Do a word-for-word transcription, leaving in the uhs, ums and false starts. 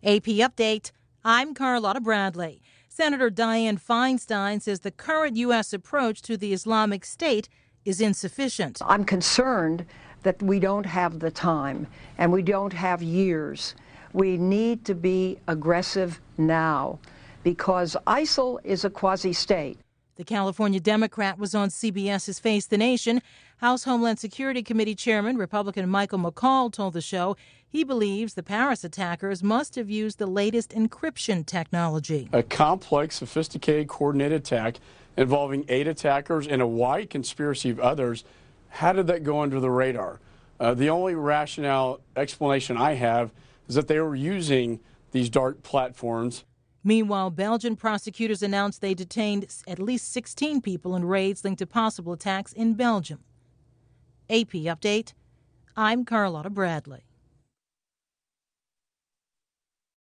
A P Update, I'm Carlotta Bradley. Senator Dianne Feinstein says the current U S approach to the Islamic State is insufficient. I'm concerned that we don't have the time and we don't have years. We need to be aggressive now because ISIL is a quasi-state. The California Democrat was on CBS's Face the Nation. House Homeland Security Committee Chairman, Republican Michael McCaul, told the show he believes the Paris attackers must have used the latest encryption technology. A complex, sophisticated, coordinated attack involving eight attackers and a wide conspiracy of others. How did that go under the radar? Uh, the only rationale explanation I have is that they were using these dark platforms. Meanwhile, Belgian prosecutors announced they detained at least sixteen people in raids linked to possible attacks in Belgium. A P Update, I'm Carlotta Bradley.